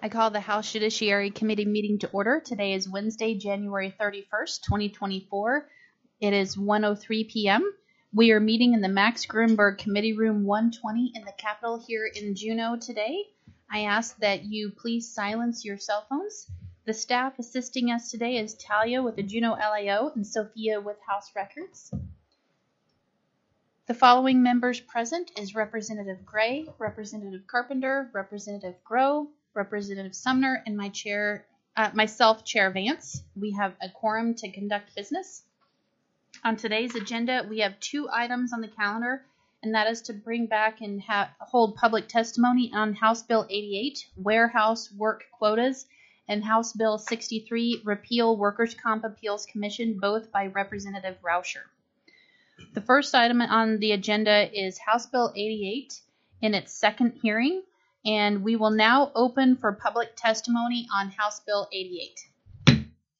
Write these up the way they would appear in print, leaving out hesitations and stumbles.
I call the House Judiciary Committee meeting to order. Today is Wednesday, January 31st, 2024. It is 1:03 p.m. We are meeting in the Max Gruenberg Committee Room 120 in the Capitol here in Juneau today. I ask that you please silence your cell phones. The staff assisting us today is Talia with the Juneau LAO and Sophia with House Records. The following members present is Representative Gray, Representative Carpenter, Representative Groh, Representative Sumner, and myself, Chair Vance. We have a quorum to conduct business. On today's agenda, we have two items on the calendar, and that is to bring back and hold public testimony on House Bill 88, Warehouse Work Quotas, and House Bill 63, Repeal Workers' Comp Appeals Commission, both by Representative Rauscher. The first item on the agenda is House Bill 88 in its second hearing, and we will now open for public testimony on House Bill 88.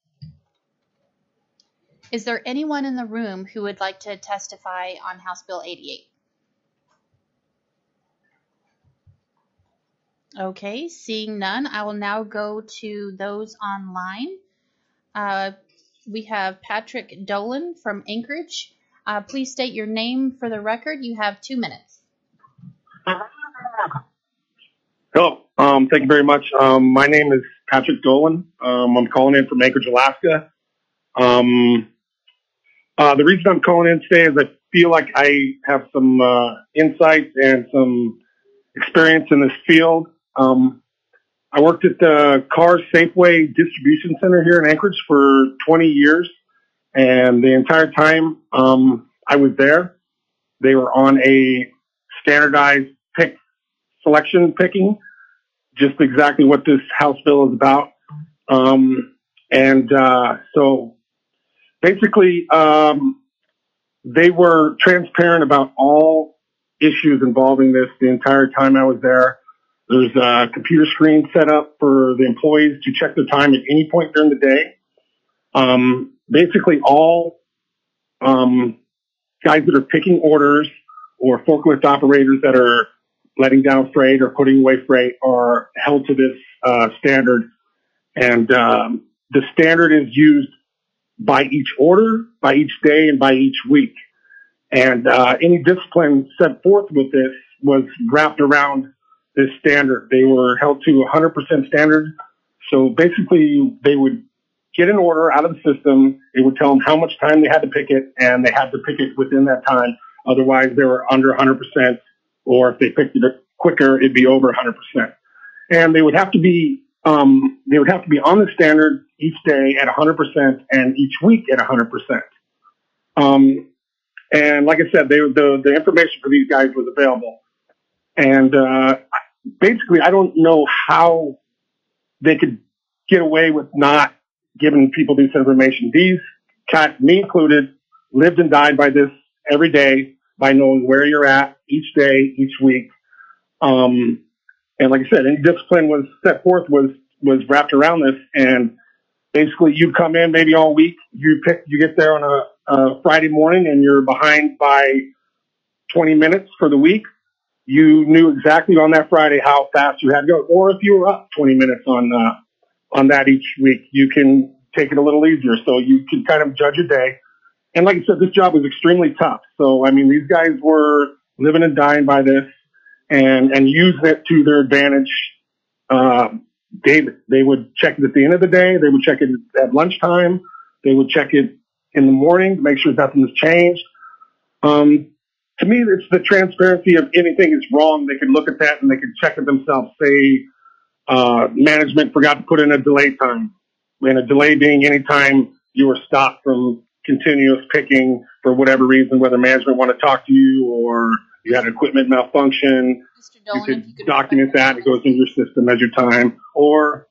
Is there anyone in the room who would like to testify on House Bill 88? Okay, seeing none, I will now go to those online. We have Patrick Dolan from Anchorage. Please state your name for the record. You have 2 minutes. Hello. Thank you very much. My name is Patrick Dolan. I'm calling in from Anchorage, Alaska. The reason I'm calling in today is I feel like I have some insights and some experience in this field. I worked at the Cars Safeway Distribution Center here in Anchorage for 20 years, and the entire time I was there, they were on a standardized selection picking, just exactly what this House bill is about. So basically, they were transparent about all issues involving this the entire time I was there. There's a computer screen set up for the employees to check their time at any point during the day. Basically, all guys that are picking orders or forklift operators that are letting down freight or putting away freight are held to this standard. And the standard is used by each order, by each day, and by each week. And any discipline set forth with this was wrapped around this standard. They were held to 100% standard. So basically, they would get an order out of the system. It would tell them how much time they had to pick it, and they had to pick it within that time. Otherwise, they were under 100%, or if they picked it quicker, it'd be over 100%. And they would have to be on the standard each day at 100% and each week at 100%. And like I said, the information for these guys was available. And basically, I don't know how they could get away with not giving people this information. These cats, me included, lived and died by this every day, by knowing where you're at each day, each week. And like I said, any discipline was set forth was wrapped around this. And basically, you come in maybe all week, you get there on a Friday morning, and you're behind by 20 minutes for the week. You knew exactly on that Friday how fast you had to go. Or if you were up 20 minutes on that each week, you can take it a little easier. So you can kind of judge your day. And like I said, this job was extremely tough. So, I mean, these guys were living and dying by this and using it to their advantage. They would check it at the end of the day. They would check it at lunchtime. They would check it in the morning to make sure nothing has changed. To me, it's the transparency of anything is wrong. They could look at that and they could check it themselves. Say, management forgot to put in a delay time. And a delay being any time you were stopped from continuous picking for whatever reason, whether management want to talk to you or you had equipment malfunction. Mr. Dolan, you could document that. It goes into your system as your time. Or,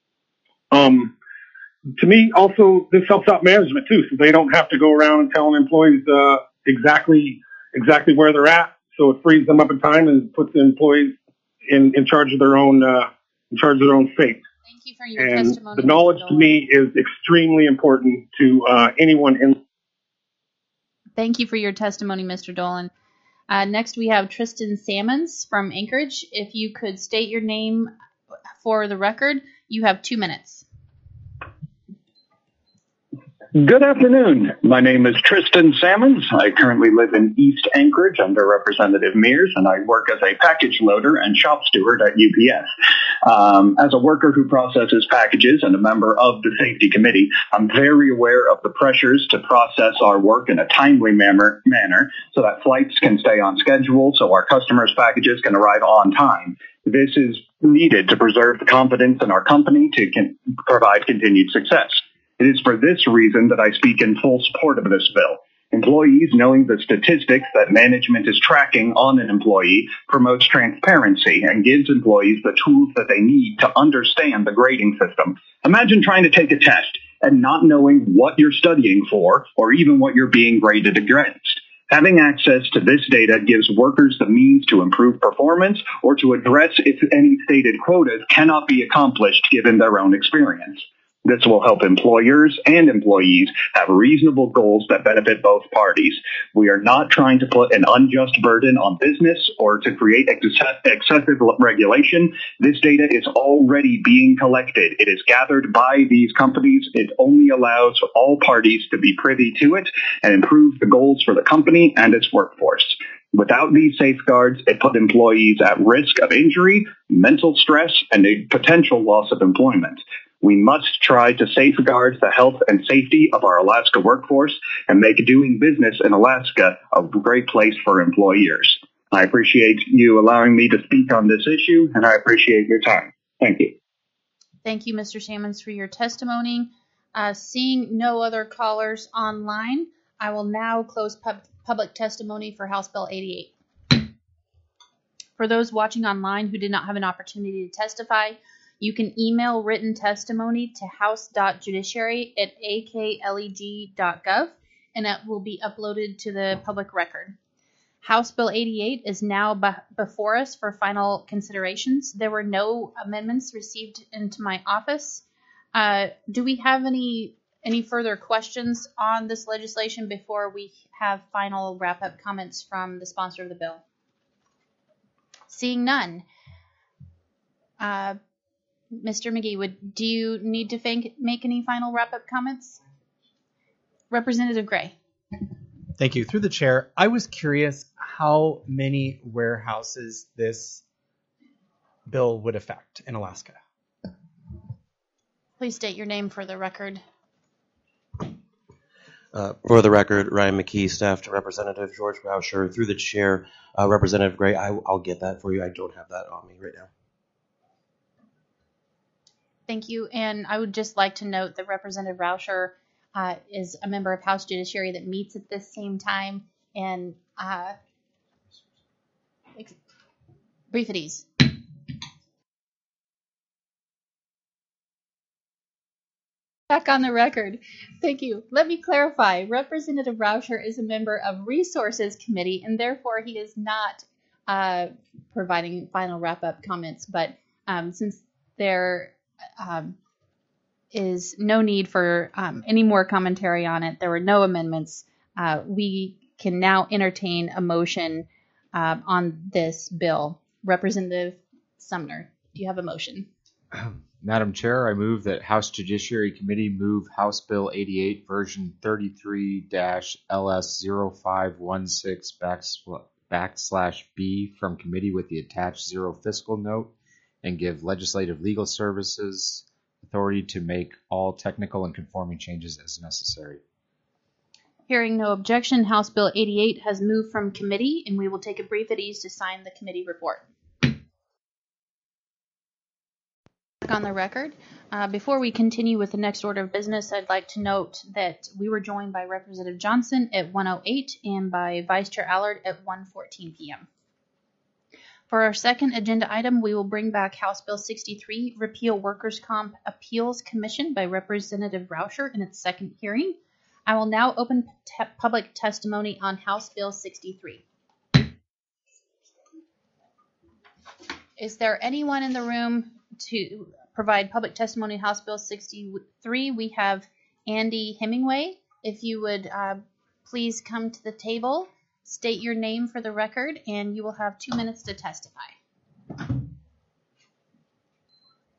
to me, also, this helps out management too. So they don't have to go around and telling employees, exactly where they're at. So it frees them up in time and puts the employees in charge of their own fate. Thank you for your testimony. The knowledge to me is extremely important to anyone in. Thank you for your testimony, Mr. Dolan. Next, we have Tristan Salmons from Anchorage. If you could state your name, For the record, you have 2 minutes. Good afternoon. My name is Tristan Salmons. I currently live in East Anchorage under Representative Mears, and I work as a package loader and shop steward at UPS. As a worker who processes packages and a member of the safety committee, I'm very aware of the pressures to process our work in a timely manner so that flights can stay on schedule, so our customers' packages can arrive on time. This is needed to preserve the confidence in our company to provide continued success. It is for this reason that I speak in full support of this bill. Employees knowing the statistics that management is tracking on an employee promotes transparency and gives employees the tools that they need to understand the grading system. Imagine trying to take a test and not knowing what you're studying for or even what you're being graded against. Having access to this data gives workers the means to improve performance or to address if any stated quotas cannot be accomplished given their own experience. This will help employers and employees have reasonable goals that benefit both parties. We are not trying to put an unjust burden on business or to create excessive regulation. This data is already being collected. It is gathered by these companies. It only allows all parties to be privy to it and improve the goals for the company and its workforce. Without these safeguards, it put employees at risk of injury, mental stress, and a potential loss of employment. We must try to safeguard the health and safety of our Alaska workforce and make doing business in Alaska a great place for employers. I appreciate you allowing me to speak on this issue, and I appreciate your time. Thank you. Thank you, Mr. Salmons, for your testimony. Seeing no other callers online, I will now close public testimony for House Bill 88. For those watching online who did not have an opportunity to testify, you can email written testimony to house.judiciary@akleg.gov, and it will be uploaded to the public record. House Bill 88 is now before us for final considerations. There were no amendments received into my office. Do we have any further questions on this legislation before we have final wrap-up comments from the sponsor of the bill? Seeing none. Mr. McGee, do you need to make any final wrap-up comments? Representative Gray. Thank you. Through the chair, I was curious how many warehouses this bill would affect in Alaska. Please state your name for the record. For the record, Ryan McKee, staff to Representative George Rauscher. Through the chair, Representative Gray, I'll get that for you. I don't have that on me right now. Thank you. And I would just like to note that Representative Rauscher is a member of House Judiciary that meets at this same time. And brief at ease. Back on the record. Thank you. Let me clarify. Representative Rauscher is a member of Resources Committee, and therefore he is not providing final wrap-up comments. But since there is no need for any more commentary on it, there were no amendments, we can now entertain a motion on this bill. Representative Sumner, do you have a motion? Madam Chair, I move that House Judiciary Committee move House Bill 88 version 33-LS0516/B from committee with the attached zero fiscal note and give Legislative Legal Services authority to make all technical and conforming changes as necessary. Hearing no objection, House Bill 88 has moved from committee, and we will take a brief at ease to sign the committee report. On the record. Before we continue with the next order of business, I'd like to note that we were joined by Representative Johnson at 1:08 and by Vice Chair Allard at 1:14 p.m. For our second agenda item, we will bring back House Bill 63, Repeal Workers' Comp Appeals Commission by Representative Rauscher in its second hearing. I will now open public testimony on House Bill 63. Is there anyone in the room to provide public testimony on House Bill 63? We have Andy Hemingway. If you would please come to the table, state your name for the record, and you will have 2 minutes to testify.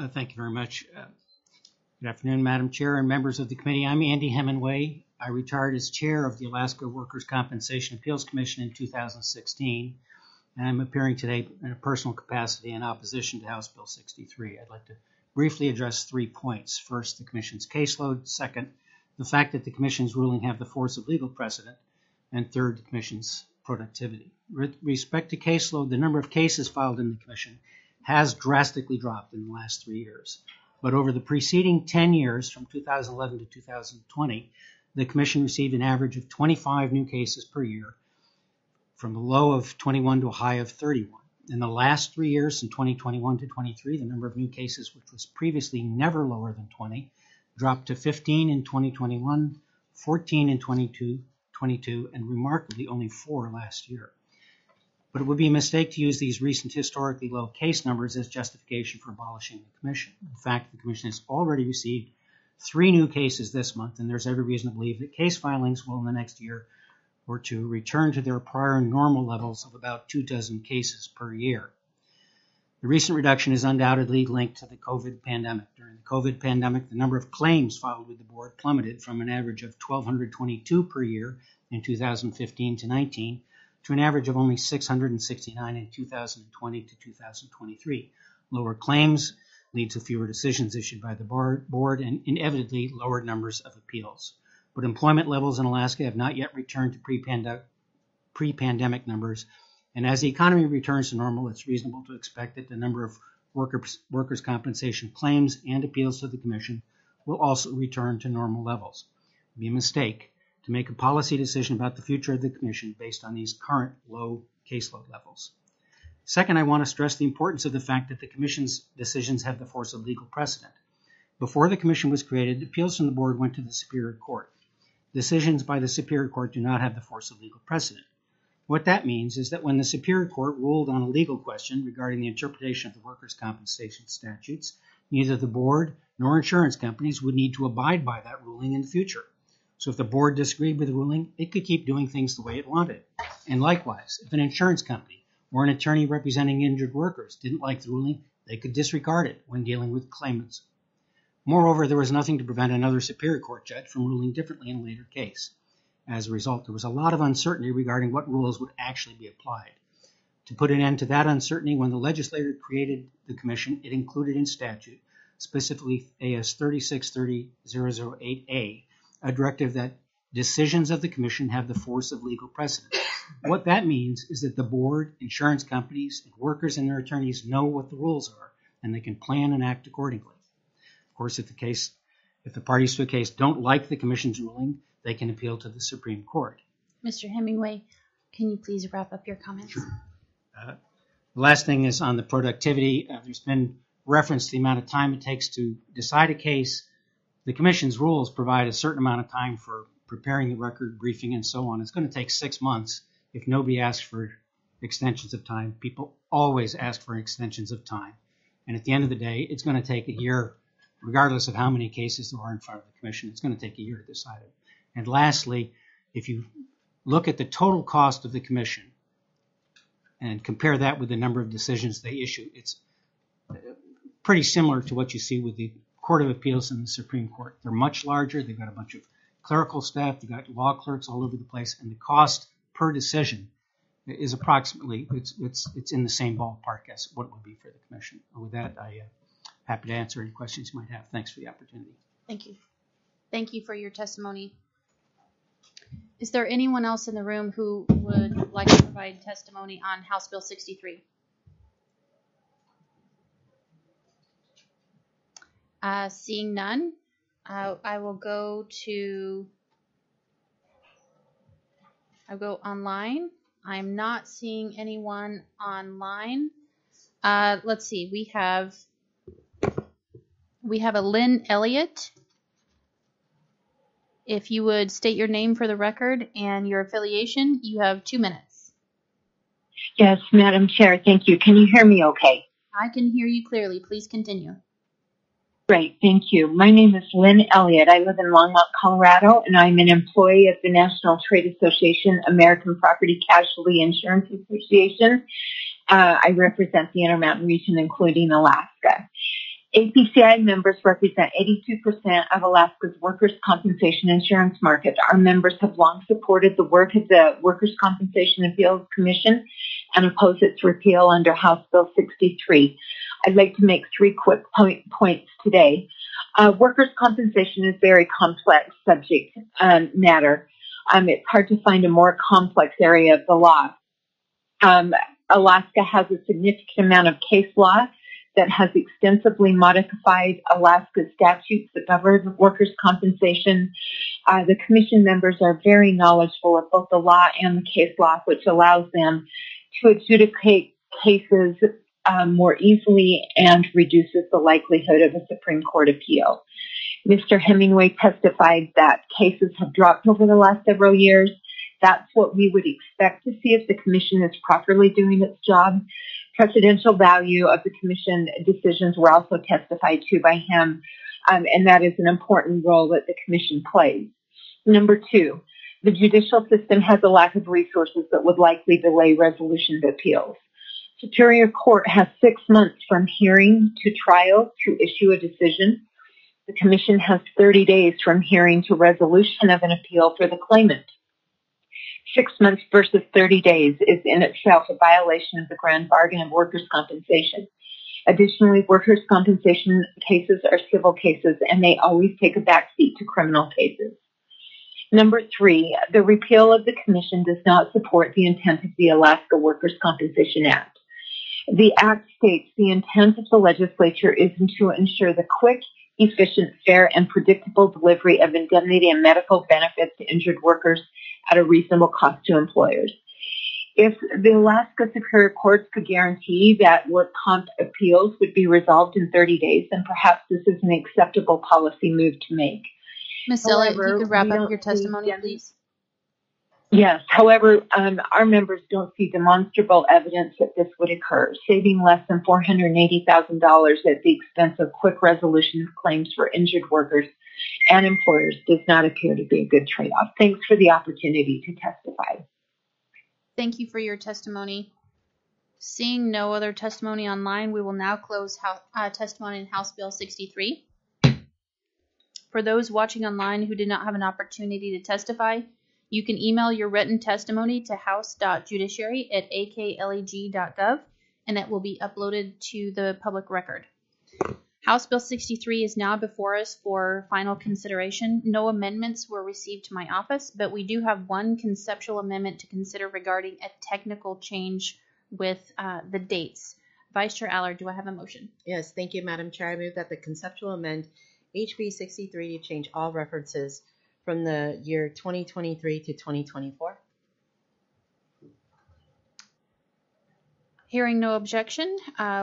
Thank you very much. Good afternoon, Madam Chair and members of the committee. I'm Andy Hemingway. I retired as chair of the Alaska Workers' Compensation Appeals Commission in 2016, and I'm appearing today in a personal capacity in opposition to House Bill 63. I'd like to briefly address 3 points. First, the Commission's caseload. Second, the fact that the Commission's ruling have the force of legal precedent. And third, the Commission's productivity. With respect to caseload, the number of cases filed in the Commission has drastically dropped in the last 3 years. But over the preceding 10 years, from 2011 to 2020, the Commission received an average of 25 new cases per year, from a low of 21 to a high of 31. In the last 3 years, from 2021 to 23, the number of new cases, which was previously never lower than 20, dropped to 15 in 2021, 14 in 22, and remarkably only 4 last year. But it would be a mistake to use these recent historically low case numbers as justification for abolishing the Commission. In fact, the Commission has already received 3 new cases this month, and there's every reason to believe that case filings will in the next year or two return to their prior normal levels of about 24 cases per year. The recent reduction is undoubtedly linked to the COVID pandemic. During the COVID pandemic, the number of claims filed with the board plummeted from an average of 1,222 per year in 2015 to 19 to an average of only 669 in 2020 to 2023. Lower claims lead to fewer decisions issued by the board and inevitably lower numbers of appeals. But employment levels in Alaska have not yet returned to pre-pandemic numbers, and as the economy returns to normal, it's reasonable to expect that the number of workers' compensation claims and appeals to the Commission will also return to normal levels. It would be a mistake to make a policy decision about the future of the Commission based on these current low caseload levels. Second, I want to stress the importance of the fact that the Commission's decisions have the force of legal precedent. Before the Commission was created, appeals from the board went to the Superior Court. Decisions by the Superior Court do not have the force of legal precedent. What that means is that when the Superior Court ruled on a legal question regarding the interpretation of the workers' compensation statutes, neither the board nor insurance companies would need to abide by that ruling in the future. So if the board disagreed with the ruling, it could keep doing things the way it wanted. And likewise, if an insurance company or an attorney representing injured workers didn't like the ruling, they could disregard it when dealing with claimants. Moreover, there was nothing to prevent another Superior Court judge from ruling differently in a later case. As a result, there was a lot of uncertainty regarding what rules would actually be applied. To put an end to that uncertainty, when the legislature created the Commission, it included in statute, specifically AS 3630-008A, a directive that decisions of the Commission have the force of legal precedent. What that means is that the board, insurance companies, and workers and their attorneys know what the rules are, and they can plan and act accordingly. Of course, if the parties to a case don't like the Commission's ruling, they can appeal to the Supreme Court. Mr. Hemingway, can you please wrap up your comments? Sure. The last thing is on the productivity. There's been reference to the amount of time it takes to decide a case. The Commission's rules provide a certain amount of time for preparing the record, briefing, and so on. It's going to take 6 months if nobody asks for extensions of time. People always ask for extensions of time. And at the end of the day, it's going to take a year, regardless of how many cases there are in front of the Commission. It's going to take a year to decide it. And lastly, if you look at the total cost of the Commission and compare that with the number of decisions they issue, it's pretty similar to what you see with the Court of Appeals and the Supreme Court. They're much larger. They've got a bunch of clerical staff. They've got law clerks all over the place. And the cost per decision is approximately, it's in the same ballpark as what it would be for the Commission. And with that, I'm happy to answer any questions you might have. Thanks for the opportunity. Thank you. Thank you for your testimony. Is there anyone else in the room who would like to provide testimony on House Bill 63? Seeing none, I will go online. I'm not seeing anyone online. Let's see. We have a Lynn Elliott. If you would state your name for the record and your affiliation, you have 2 minutes. Yes, Madam Chair, thank you. Can you hear me okay? I can hear you clearly. Please continue. Great, thank you. My name is Lynn Elliott. I live in Longmont, Colorado, and I'm an employee of the National Trade Association, American Property Casualty Insurance Association. I represent the Intermountain region, including Alaska. APCI members represent 82% of Alaska's workers' compensation insurance market. Our members have long supported the work of the Workers' Compensation Appeals Commission and oppose its repeal under House Bill 63. I'd like to make three quick points today. Workers' compensation is a very complex subject matter. It's hard to find a more complex area of the law. Alaska has a significant amount of case law that has extensively modified Alaska's statutes that govern workers' compensation. The commission members are very knowledgeable of both the law and the case law, which allows them to adjudicate cases more easily and reduces the likelihood of a Supreme Court appeal. Mr. Hemingway testified that cases have dropped over the last several years. That's what we would expect to see if the commission is properly doing its job. Precedential value of the commission decisions were also testified to by him, and that is an important role that the commission plays. Number two, the judicial system has a lack of resources that would likely delay resolution of appeals. Superior Court has 6 months from hearing to trial to issue a decision. The commission has 30 days from hearing to resolution of an appeal for the claimant. 6 months versus 30 days is in itself a violation of the grand bargain of workers' compensation. Additionally, workers' compensation cases are civil cases, and they always take a backseat to criminal cases. Number three, the repeal of the commission does not support the intent of the Alaska Workers' Compensation Act. The Act states the intent of the legislature is to ensure the quick, efficient, fair, and predictable delivery of indemnity and medical benefits to injured workers at a reasonable cost to employers. If the Alaska Superior Courts could guarantee that work comp appeals would be resolved in 30 days, then perhaps this is an acceptable policy move to make. Ms. Elliott, if you could wrap up your testimony, please. Yes. However, our members don't see demonstrable evidence that this would occur. Saving less than $480,000 at the expense of quick resolution of claims for injured workers and employers does not appear to be a good trade-off. Thanks for the opportunity to testify. Thank you for your testimony. Seeing no other testimony online, we will now close testimony in House Bill 63. For those watching online who did not have an opportunity to testify, you can email your written testimony to house.judiciary@akleg.gov, and it will be uploaded to the public record. House Bill 63 is now before us for final consideration. No amendments were received to my office, but we do have one conceptual amendment to consider regarding a technical change with the dates. Vice Chair Allard, do I have a motion? Yes, thank you, Madam Chair. I move that the conceptual amend HB 63 to change all references from the year 2023 to 2024. Hearing no objection,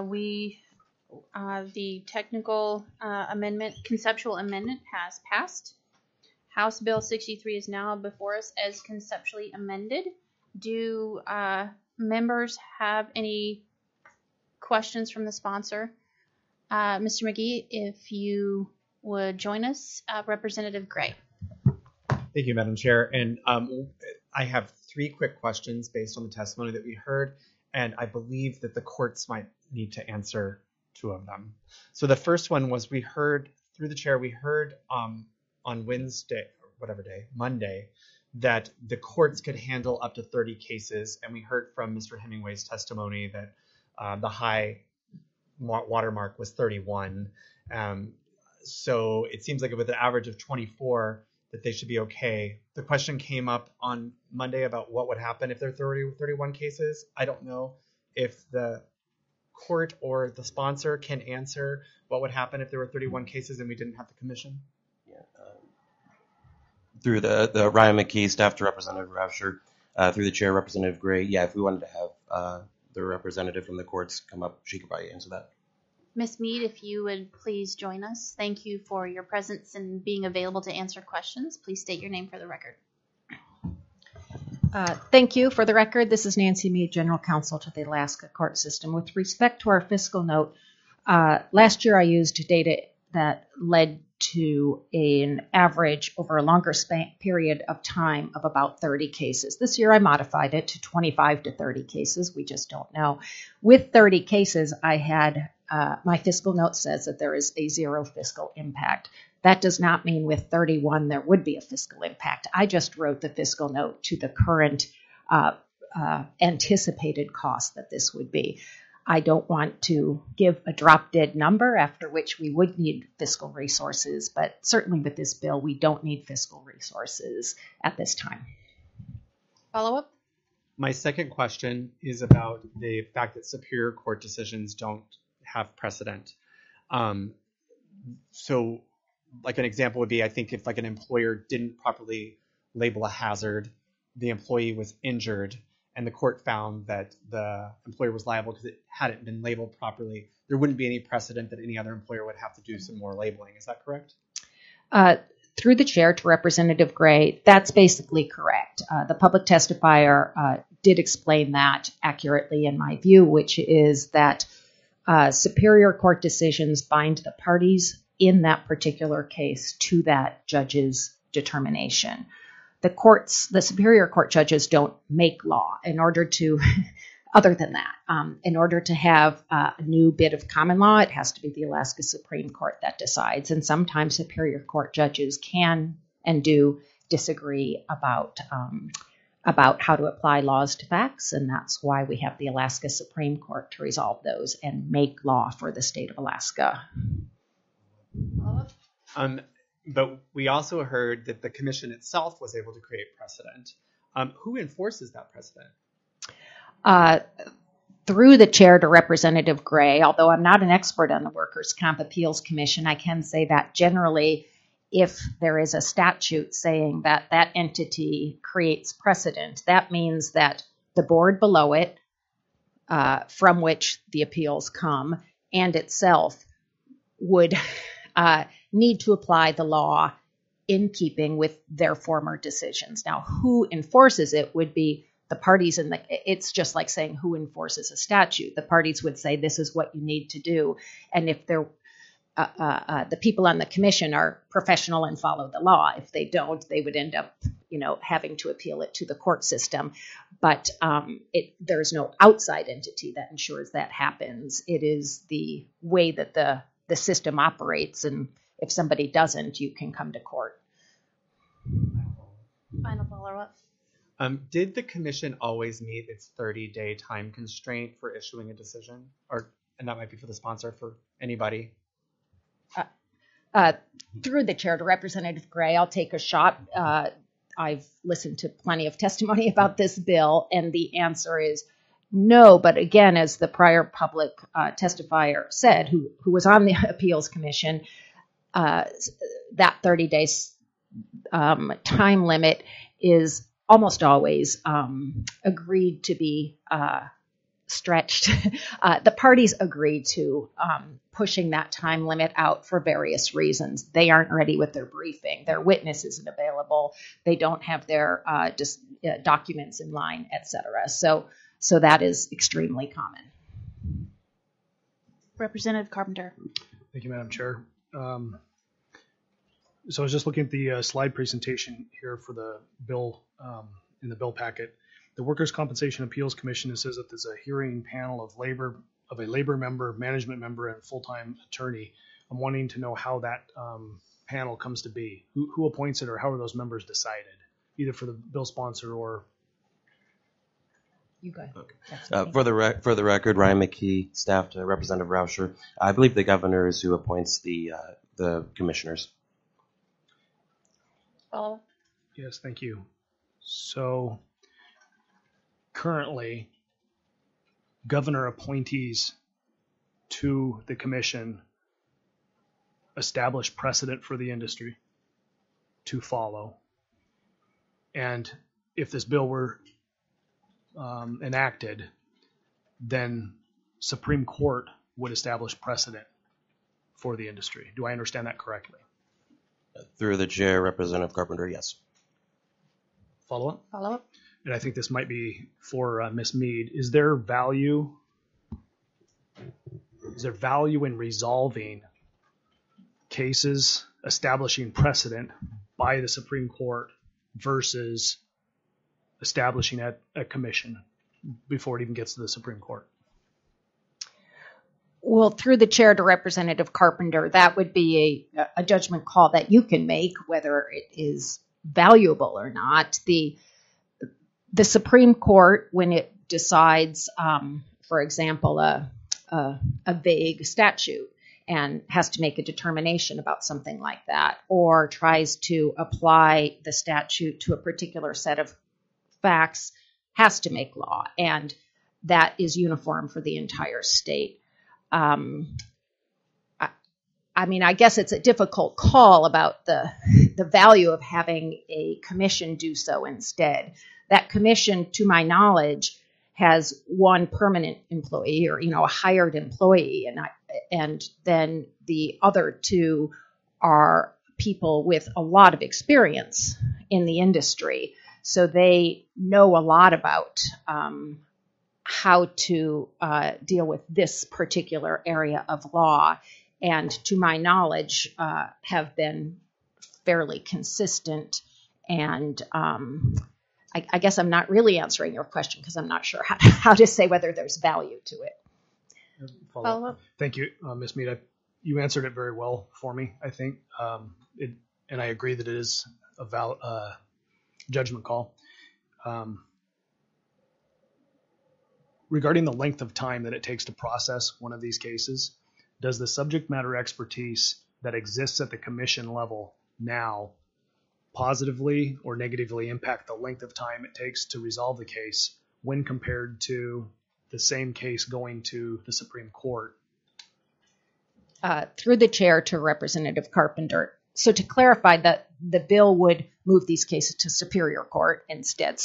the technical conceptual amendment has passed. House Bill 63 is now before us as conceptually amended. Do members have any questions from the sponsor? Mr. McGee, if you would join us, Representative Gray. Thank you, Madam Chair. And I have 3 quick questions based on the testimony that we heard, and I believe that the courts might need to answer 2 of them. So the first one was we heard on Wednesday, or whatever day, Monday, that the courts could handle up to 30 cases, and we heard from Mr. Hemingway's testimony that the high watermark was 31. So it seems like with an average of 24, that they should be okay. The question came up on Monday about what would happen if there are 31 cases. I don't know if the court or the sponsor can answer what would happen if there were 31 cases and we didn't have the commission. Yeah, through the Ryan McKee, staff to Representative Rauscher, through the chair, Representative Gray. Yeah, if we wanted to have the representative from the courts come up, she could probably answer that. Ms. Mead, if you would please join us. Thank you for your presence and being available to answer questions. Please state your name for the record. Thank you. For the record, this is Nancy Mead, General Counsel to the Alaska Court System. With respect to our fiscal note, last year I used data that led to an average over a longer period of time of about 30 cases. This year I modified it to 25 to 30 cases. We just don't know. With 30 cases, I had my fiscal note says that there is a zero fiscal impact. That does not mean with 31 there would be a fiscal impact. I just wrote the fiscal note to the current anticipated cost that this would be. I don't want to give a drop dead number after which we would need fiscal resources, but certainly with this bill, we don't need fiscal resources at this time. Follow up? My second question is about the fact that Superior Court decisions don't have precedent. So like an example would be, I think if like an employer didn't properly label a hazard, the employee was injured, and the court found that the employer was liable because it hadn't been labeled properly, there wouldn't be any precedent that any other employer would have to do some more labeling. Is that correct? Through the chair to Representative Gray, that's basically correct. The public testifier did explain that accurately in my view, which is that Superior Court decisions bind the parties in that particular case to that judge's determination. The Superior Court judges don't make law. In order to, other than that, in order to have a new bit of common law, it has to be the Alaska Supreme Court that decides. And sometimes Superior Court judges can and do disagree about how to apply laws to facts, and that's why we have the Alaska Supreme Court to resolve those and make law for the state of Alaska. But we also heard that the commission itself was able to create precedent. Who enforces that precedent? Through the chair to Representative Gray, although I'm not an expert on the Workers' Comp Appeals Commission, I can say that generally if there is a statute saying that that entity creates precedent, that means that the board below it, from which the appeals come, and itself would need to apply the law in keeping with their former decisions. Now, who enforces it would be the parties in the, it's just like saying who enforces a statute. The parties would say this is what you need to do. And if they're, the people on the commission are professional and follow the law. If they don't, they would end up, having to appeal it to the court system. But there's no outside entity that ensures that happens. It is the way that the system operates, and if somebody doesn't, you can come to court. Final follow-up. Did the commission always meet its 30-day time constraint for issuing a decision? And that might be for the sponsor, for anybody. Through the chair to Representative Gray, I'll take a shot. I've listened to plenty of testimony about this bill, and the answer is no. But again, as the prior public testifier said, who was on the appeals commission, that 30 days time limit is almost always agreed to be stretched. The parties agree to pushing that time limit out for various reasons. They aren't ready with their briefing. Their witness isn't available. They don't have their documents in line, etc. So that is extremely common. Representative Carpenter. Thank you, Madam Chair. So I was just looking at the slide presentation here for the bill in the bill packet. The Workers' Compensation Appeals Commission, it says that there's a hearing panel of a labor member, management member, and full-time attorney. I'm wanting to know how that panel comes to be. Who appoints it, or how are those members decided, either for the bill sponsor or? You go ahead. Okay. For the record, Ryan McKee, staff to Representative Rauscher. I believe the governor is who appoints the commissioners. Follow-up. Yes, thank you. So currently, governor appointees to the commission establish precedent for the industry to follow. And if this bill were enacted, then Supreme Court would establish precedent for the industry. Do I understand that correctly? Through the chair, Representative Carpenter, yes. Follow-up? Follow-up. And I think this might be for Ms. Mead. Is there value in resolving cases establishing precedent by the Supreme Court versus establishing a commission before it even gets to the Supreme Court? Well, through the chair to Representative Carpenter, that would be a judgment call that you can make, whether it is valuable or not. The Supreme Court, when it decides, for example, a vague statute and has to make a determination about something like that, or tries to apply the statute to a particular set of facts, has to make law, and that is uniform for the entire state. I mean, I guess it's a difficult call about the value of having a commission do so instead. That commission, to my knowledge, has one permanent employee, or a hired employee, and then the other two are people with a lot of experience in the industry, so they know a lot about how to deal with this particular area of law, and to my knowledge have been fairly consistent. And I guess I'm not really answering your question because I'm not sure how to say whether there's value to it. Follow up. Thank you, Ms. Mead. You answered it very well for me, I think. And I agree that it is a judgment call. Regarding the length of time that it takes to process one of these cases, does the subject matter expertise that exists at the commission level now positively or negatively impact the length of time it takes to resolve the case when compared to the same case going to the Supreme Court? Through the chair to Representative Carpenter. So to clarify, that the bill would move these cases to Superior Court instead.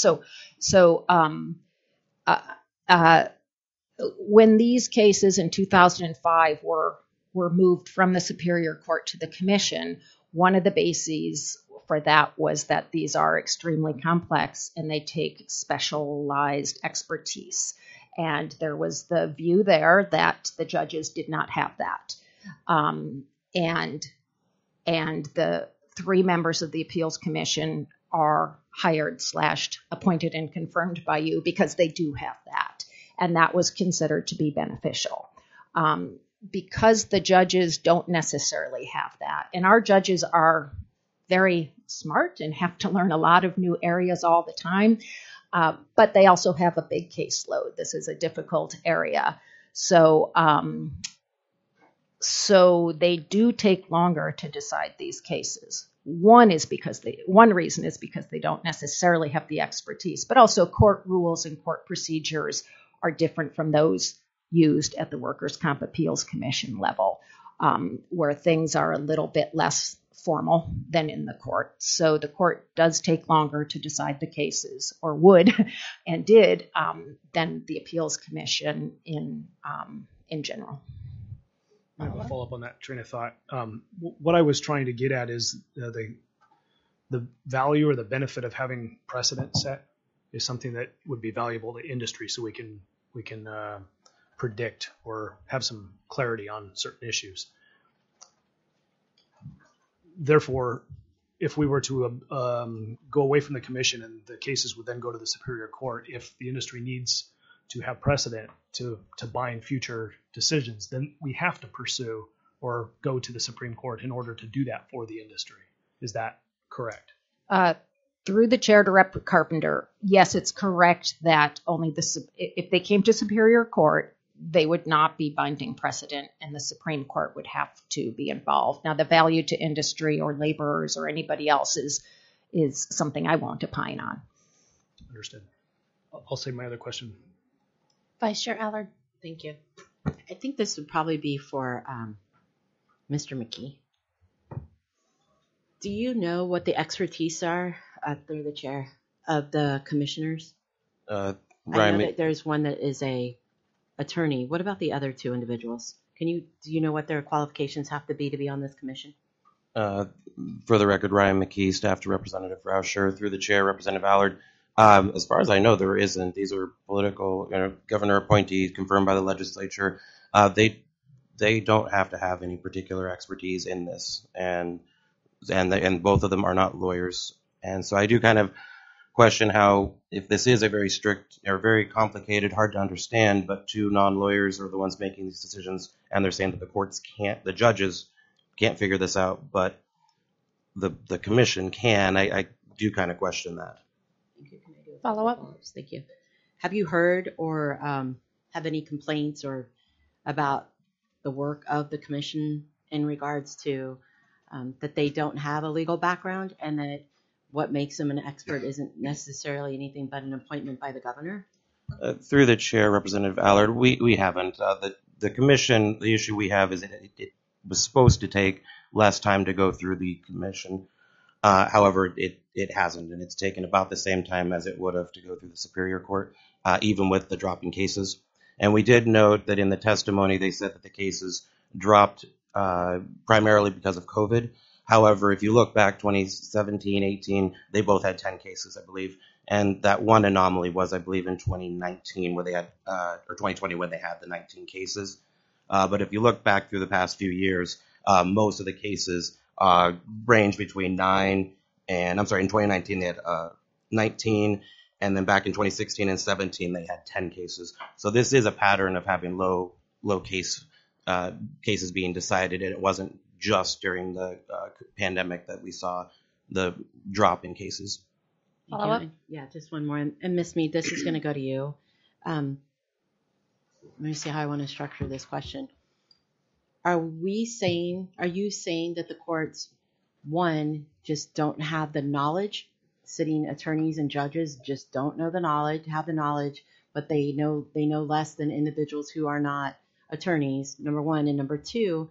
When these cases in 2005 were moved from the Superior Court to the Commission, one of the bases for that was that these are extremely complex and they take specialized expertise. And there was the view there that the judges did not have that. And the three members of the Appeals Commission are hired / appointed and confirmed by you because they do have that. And that was considered to be beneficial. Because the judges don't necessarily have that. And our judges are very smart and have to learn a lot of new areas all the time. But they also have a big caseload. This is a difficult area. So they do take longer to decide these cases. One reason is because they don't necessarily have the expertise, but also court rules and court procedures are different from those used at the Workers' Comp Appeals Commission level, where things are a little bit less formal than in the court. So the court does take longer to decide the cases, or would and did, than the Appeals Commission in general. I have a follow-up on that train of thought. What I was trying to get at is the value or the benefit of having precedent set is something that would be valuable to industry, so we can predict or have some clarity on certain issues. Therefore, if we were to go away from the commission and the cases would then go to the Superior Court, if the industry needs to have precedent to bind future decisions, then we have to pursue or go to the Supreme Court in order to do that for the industry. Is that correct? Through the chair to Rep. Carpenter, yes, it's correct that only if they came to Superior Court, they would not be binding precedent, and the Supreme Court would have to be involved. Now, the value to industry or laborers or anybody else is something I won't opine on. Understood. I'll save my other question. Vice Chair Allard. Thank you. I think this would probably be for Mr. McKee. Do you know what the expertise are, through the chair, of the commissioners? I know that there's one that is a attorney. What about the other two individuals? Do you know what their qualifications have to be on this commission? For the record, Ryan McKee, staff to Representative Rauscher. Through the chair, Representative Allard. As far as I know, there isn't. These are political, governor appointees confirmed by the legislature. They don't have to have any particular expertise in this, and both of them are not lawyers. And so I do kind of question how, if this is a very strict or very complicated, hard to understand, but two non-lawyers are the ones making these decisions, and they're saying that the judges can't figure this out, but the commission can. I do kind of question that. Thank you. Can I do a Follow-up? follow-up? Thank you. Have you heard or have any complaints or about the work of the commission in regards to that they don't have a legal background, and that what makes them an expert isn't necessarily anything but an appointment by the governor? Through the chair, Representative Allard, we haven't. The commission, the issue we have is that it was supposed to take less time to go through the commission. However, it hasn't, and it's taken about the same time as it would have to go through the Superior Court, even with the drop in cases. And we did note that in the testimony, they said that the cases dropped primarily because of COVID. However, if you look back 2017, 18, they both had 10 cases, I believe. And that one anomaly was, I believe, in 2019 where they had, or 2020 when they had the 19 cases. But if you look back through the past few years, most of the cases range between 9 and, in 2019 they had 19, and then back in 2016 and 17 they had 10 cases. So this is a pattern of having low cases being decided, and it wasn't just during the pandemic that we saw the drop in cases. Follow-up? Yeah, just one more. And Ms. Mead, this is going to go to you. Let me see how I want to structure this question. Are you saying that the courts, one, just don't have the knowledge? Sitting attorneys and judges just don't know have the knowledge, but they know less than individuals who are not attorneys, number one. And number two,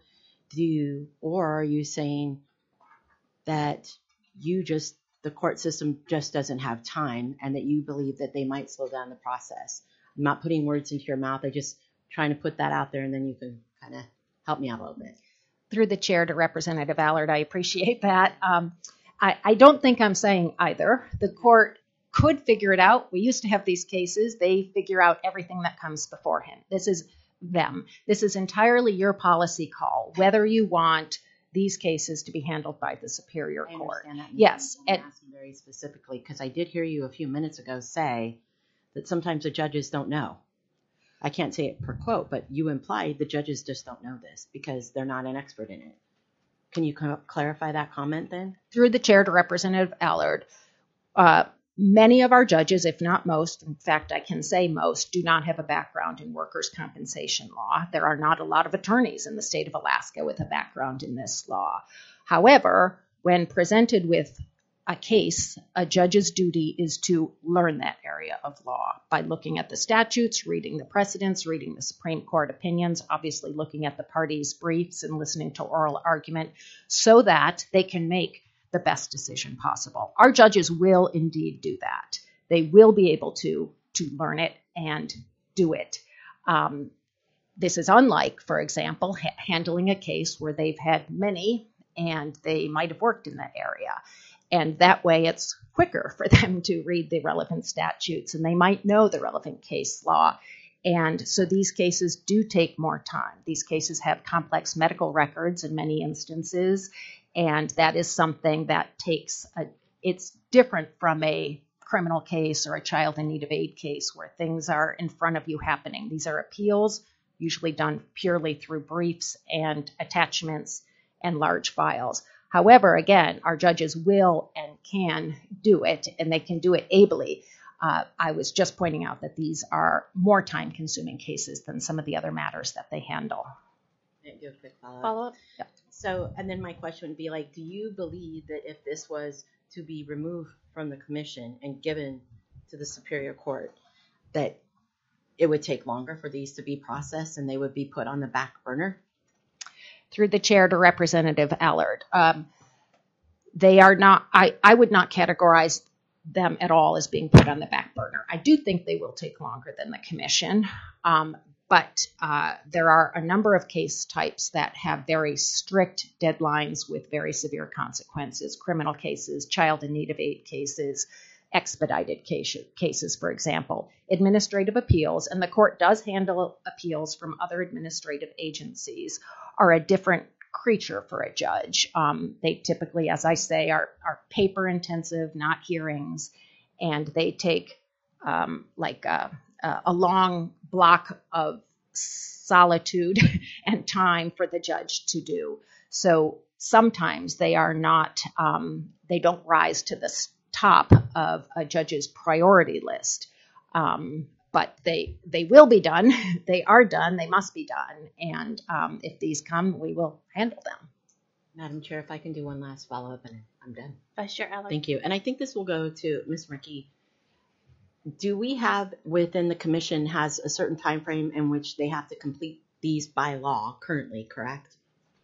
are you saying that the court system just doesn't have time, and that you believe that they might slow down the process? I'm not putting words into your mouth. I'm just trying to put that out there, and then you can kind of help me out a little bit. Through the chair to Representative Allard, I appreciate that. I don't think I'm saying either. The court could figure it out. We used to have these cases. They figure out everything that comes beforehand. This is them. This is entirely your policy call, whether you want these cases to be handled by the Superior Court. Yes. I'm asking very specifically because I did hear you a few minutes ago say that sometimes the judges don't know. I can't say it per quote, but you implied the judges just don't know this because they're not an expert in it. Can you clarify that comment then? Through the chair to Representative Allard, many of our judges, if not most, in fact, I can say most, do not have a background in workers' compensation law. There are not a lot of attorneys in the state of Alaska with a background in this law. However, when presented with a case, a judge's duty is to learn that area of law by looking at the statutes, reading the precedents, reading the Supreme Court opinions, obviously looking at the parties' briefs and listening to oral argument so that they can make the best decision possible. Our judges will indeed do that. They will be able to learn it and do it. This is unlike, for example, handling a case where they've had many and they might have worked in that area. And that way it's quicker for them to read the relevant statutes, and they might know the relevant case law. And so these cases do take more time. These cases have complex medical records in many instances, and that is something that it's different from a criminal case or a child in need of aid case where things are in front of you happening. These are appeals, usually done purely through briefs and attachments and large files. However, again, our judges will and can do it, and they can do it ably. I was just pointing out that these are more time-consuming cases than some of the other matters that they handle. Can I do a quick follow-up? Follow-up? Yeah. So, and then my question would be like, do you believe that if this was to be removed from the commission and given to the Superior Court, that it would take longer for these to be processed and they would be put on the back burner? Through the chair to Representative Allard. They are not, I would not categorize them at all as being put on the back burner. I do think they will take longer than the commission, but there are a number of case types that have very strict deadlines with very severe consequences. Criminal cases, child in need of aid cases, expedited cases, for example. Administrative appeals, and the court does handle appeals from other administrative agencies, are a different creature for a judge. They typically, as I say, are paper intensive, not hearings, and they take like a long block of solitude and time for the judge to do. So sometimes they are not, they don't rise to the top of a judge's priority list. But they will be done. They are done. They must be done. And if these come, we will handle them. Madam Chair, if I can do one last follow-up, and I'm done. Vice Chair Allard. Thank you. And I think this will go to Ms. McKee. Do we have within the commission has a certain time frame in which they have to complete these by law currently, correct?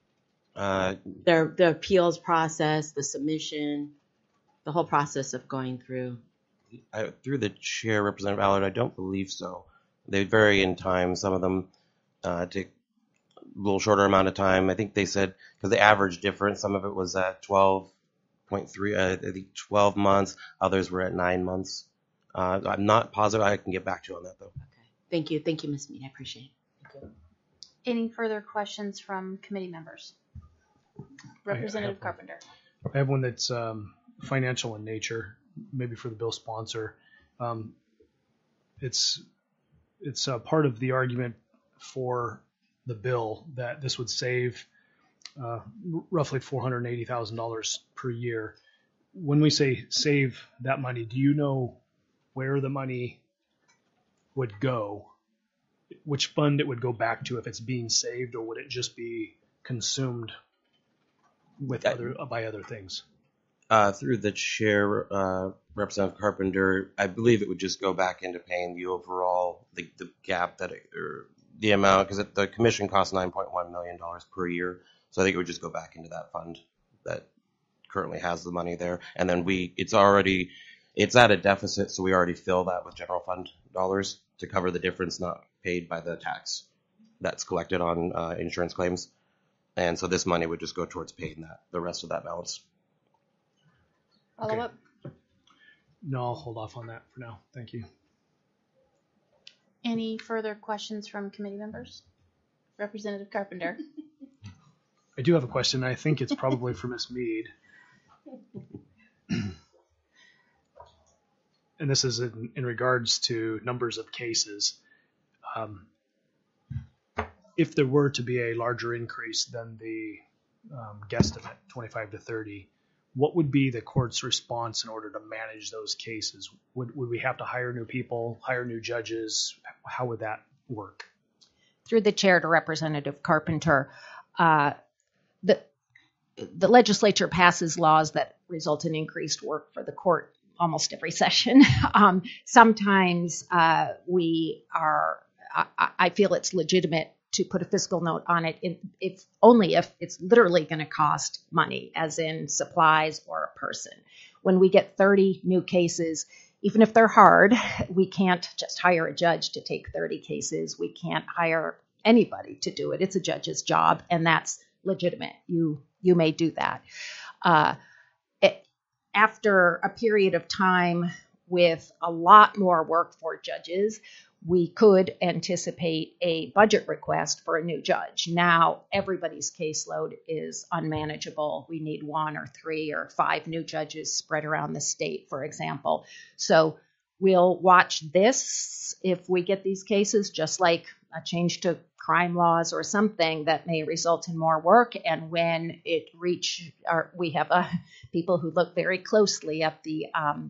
The appeals process, the submission, the whole process of going through. Through the chair, Representative Allard, I don't believe so. They vary in time. Some of them take a little shorter amount of time. I think they said, because the average difference, some of it was at 12.3, I think 12 months. Others were at 9 months. I'm not positive. I can get back to you on that, though. Okay. Thank you. Thank you, Ms. Mead. I appreciate it. Thank you. Any further questions from committee members? Representative Carpenter. I have one that's financial in nature, maybe for the bill sponsor. It's part of the argument for the bill that this would save roughly $480,000 per year. When we say save that money, do you know where the money would go? Which fund it would go back to if it's being saved, or would it just be consumed with by other things? Through the chair, Representative Carpenter, I believe it would just go back into paying the overall, the gap that or the amount, because the commission costs $9.1 million per year. So I think it would just go back into that fund that currently has the money there. And then it's at a deficit, so we already fill that with general fund dollars to cover the difference not paid by the tax that's collected on insurance claims. And so this money would just go towards paying the rest of that balance. Follow up? No, I'll hold off on that for now. Thank you. Any further questions from committee members? Representative Carpenter. I do have a question. I think it's probably for Ms. Mead. And this is in regards to numbers of cases. If there were to be a larger increase than the guesstimate, 25 to 30, what would be the court's response in order to manage those cases? Would we have to hire new people, hire new judges? How would that work? Through the chair to Representative Carpenter, the legislature passes laws that result in increased work for the court almost every session. Sometimes I feel it's legitimate to put a fiscal note on it if it's literally going to cost money, as in supplies or a person. When we get 30 new cases, even if they're hard, we can't just hire a judge to take 30 cases. We can't hire anybody to do it. It's a judge's job, and that's legitimate. You may do that. After a period of time with a lot more work for judges, we could anticipate a budget request for a new judge. Now, everybody's caseload is unmanageable. We need 1 or 3 or 5 new judges spread around the state, for example. So we'll watch this if we get these cases, just like a change to crime laws or something that may result in more work. And when it we have people who look very closely at the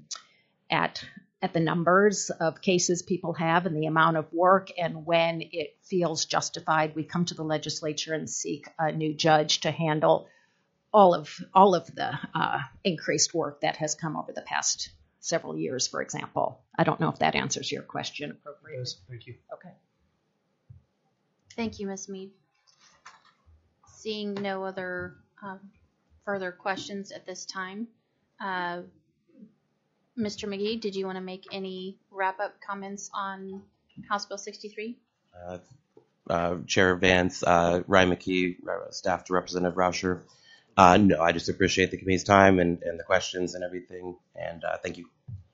numbers of cases people have and the amount of work, and when it feels justified, we come to the legislature and seek a new judge to handle all of the increased work that has come over the past several years, for example. I don't know if that answers your question appropriately. Yes, thank you. Okay. Thank you, Ms. Mead. Seeing no other further questions at this time, Mr. McGee, did you want to make any wrap-up comments on House Bill 63? Chair Vance, Ryan McKee, staff to Representative Rauscher. No, I just appreciate the committee's time and the questions and everything, and thank you.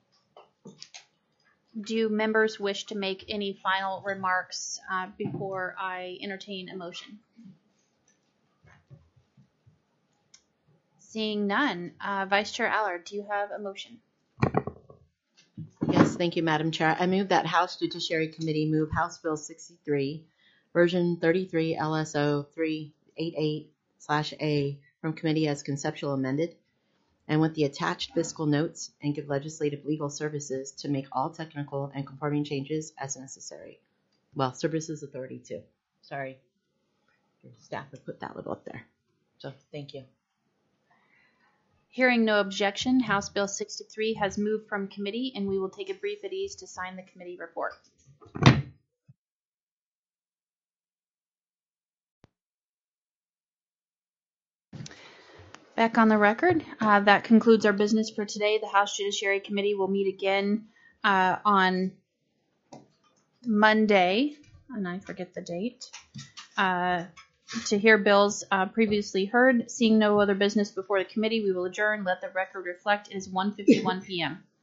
Do members wish to make any final remarks before I entertain a motion? Seeing none, Vice Chair Allard, do you have a motion? Yes, thank you, Madam Chair. I move that House Judiciary Committee move House Bill 63, version 33 LSO 388/A from committee as conceptual amended, and with the attached fiscal notes, and give legislative legal services to make all technical and conforming changes as necessary. Well, services authority too. Sorry. Your staff would put that little up there. So thank you. Hearing no objection, House Bill 63 has moved from committee, and we will take a brief at ease to sign the committee report. Back on the record, that concludes our business for today. The House Judiciary Committee will meet again on Monday, and I forget the date, to hear bills previously heard. Seeing no other business before the committee, we will adjourn. Let the record reflect it is 1:51 p.m.